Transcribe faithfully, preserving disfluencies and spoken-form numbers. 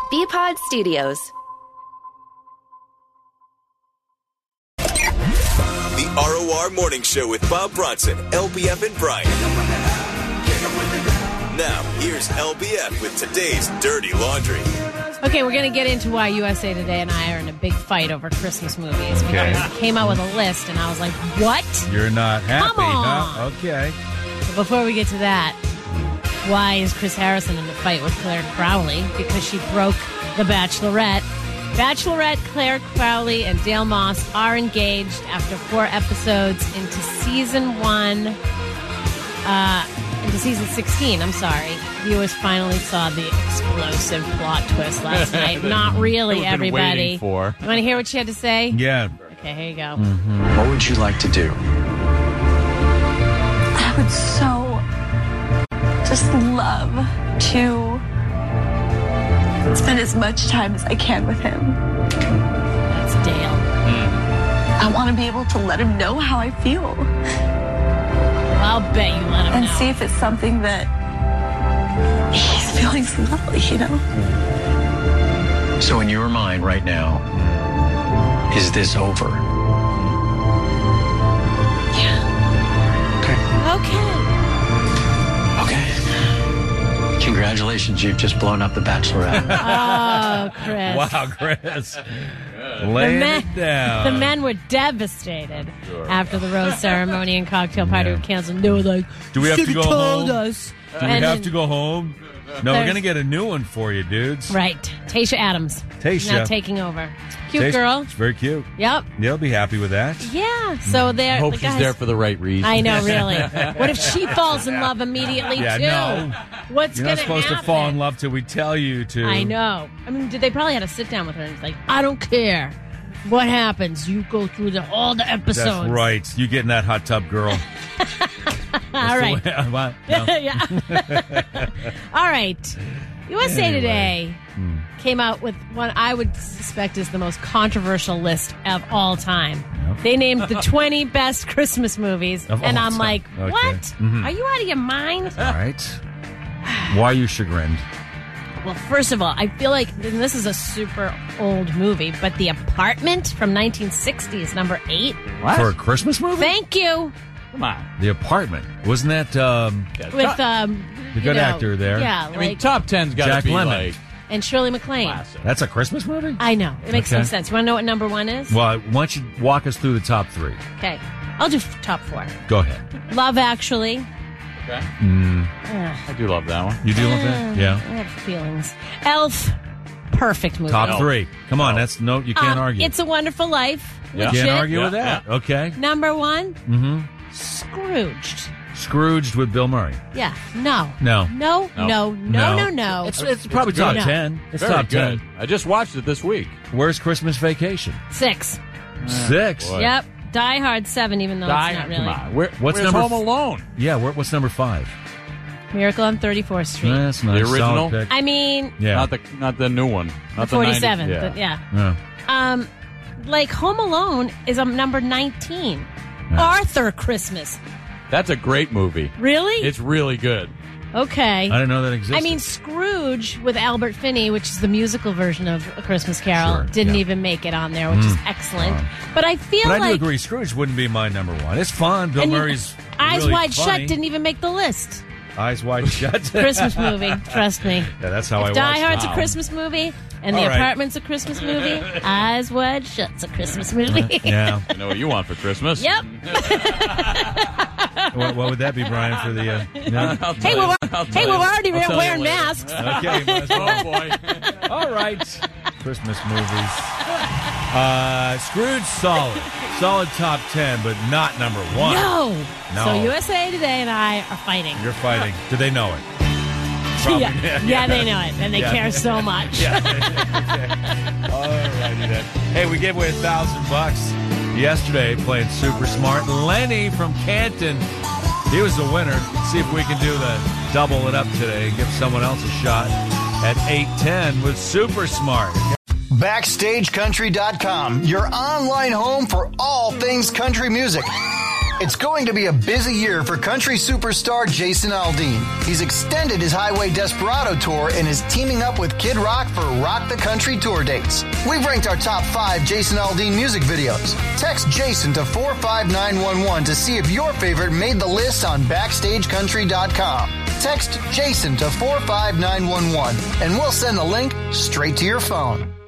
B-Pod Studios. The R O R Morning Show with Bob Bronson, L B F, and Brian. Now, here's L B F with today's Dirty Laundry. Okay, we're going to get into why U S A Today and I are in a big fight over Christmas movies. We Okay. got- came out with a list, and I was like, what? You're not happy, Come on. huh? Okay. But before we get to that, why is Chris Harrison in the fight with Claire Crowley? Because she broke The Bachelorette. Bachelorette, Claire Crowley, and Dale Moss are engaged after four episodes into season one, uh, into season sixteen, I'm sorry. Viewers finally saw the explosive plot twist last night. Not really, We've been everybody. waiting for. You want to hear what she had to say? Yeah. Okay, here you go. Mm-hmm. What would you like to do? I would so just love to spend as much time as I can with him. That's Dale. I want to be able to let him know how I feel I'll bet you let him and know. see if it's something that he's feeling slowly, you know? So in your mind right now, is this over? Yeah. Okay. Okay. Okay. Congratulations, you've just blown up The Bachelorette. Oh, Chris. Wow, Chris. The Laying men, it down. the men were devastated after the rose ceremony and cocktail party Yeah. were canceled. They were like, Do we have to "Should've go told home? us." Do we And have then- to go home? No, we're There's- going to get a new one for you, dudes. Right. Tasha Adams. Tasha. Now taking over. Cute Taste- girl. It's very cute. Yep. You'll be happy with that. Yeah. So they're. I hope the she's guys- there for the right reason. I know, really. What if she falls in love immediately, Yeah, too? no. What's You're going not supposed happen? to fall in love till we tell you to. I know. I mean, did they probably had to sit down with her and it's like, I don't care what happens. You go through the, all the episodes. That's right. You get in that hot tub, girl. All right. What? No. yeah. All right. U S A Anyway. Today came out with what I would suspect is the most controversial list of all time. Yep. They named the twenty best Christmas movies, Of and all I'm time. like, Okay. what? Mhm. Are you out of your mind? All right. Why are you chagrined? Well, first of all, I feel like and this is a super old movie, but The Apartment from nineteen sixty is number eight. What? For a Christmas movie? Thank you. Come on. The Apartment. Wasn't that um, With um, The you good know, actor there. Yeah, I like mean, top ten's got Jack to be Lemmon. like and Shirley MacLaine. classic. That's a Christmas movie? I know it makes Okay. some sense. You want to know what number one is? Well, why don't you walk us through the top three? Okay, I'll do f- top four. Go ahead. Love Actually. Okay. Mm, Ugh, I do love that one. you do love that? I Yeah. have feelings. Elf. Perfect movie. Top No. three. Come on, No. that's no. You can't Um, argue. It's a Wonderful Life. Yeah. Legit. Can't argue Yeah, with that. Okay. Number one. Mm-hmm. Scrooged. Scrooged with Bill Murray. Yeah. No. No. No. No. No. No. No. No. It's, it's probably top good. ten. It's Very top good. ten. I just watched it this week. Where's Christmas Vacation? Six. Six. boy. Yep. Die Hard seven. Even though Die, it's not really. Come on. Where, What's where's number Home f- Alone? Yeah. Where, what's number five? Miracle on thirty-fourth Street. That's nice. The original? Solid pick. I mean, Yeah. Not the not the new one. Not the forty-seven. nineties. But yeah. Yeah. Um, like Home Alone is um, number nineteen. Yeah. Arthur Christmas. That's a great movie. Really? It's really good. okay. I didn't know that existed. I mean, Scrooge with Albert Finney, which is the musical version of A Christmas Carol, Sure, didn't yeah. even make it on there, which is excellent. Wow. But I feel but I like do agree. Scrooge wouldn't be my number one. It's fun. Bill and you- Murray's Eyes really Wide funny. Shut didn't even make the list. Eyes Wide Shut. Christmas movie, trust me. Yeah, that's how I If Die watched Hard's it. a Christmas movie, and All The right. Apartment's a Christmas movie, Eyes Wide Shut's a Christmas movie. Yeah. I know what you want for Christmas. Yep. what, what would that be, Brian, for the... Uh, yeah? I'll Hey, tell we're, you- I'll hey, tell we're you- already I'll tell you wearing later. masks. Okay, might as well. Oh, boy. All right. Christmas movies. Uh, Scrooge, solid. Solid top ten, but not number one. No. No. So U S A Today and I are fighting. You're fighting. Do they know it? Probably. Yeah, yeah, they know it, and they Yeah. care so much. Yeah. Okay. All righty then. Hey, we gave away a thousand bucks yesterday playing Super Smart. Lenny from Canton, he was the winner. See if we can do the double it up today and give someone else a shot at eight ten with Super Smart. Backstage Country dot com, your online home for all things country music. It's going to be a busy year for country superstar Jason Aldean. He's extended his Highway Desperado tour and is teaming up with Kid Rock for Rock the Country tour dates. We've ranked our top five Jason Aldean music videos. Text Jason to four five nine one one to see if your favorite made the list on backstage country dot com. Text Jason to four five nine one one and we'll send the link straight to your phone.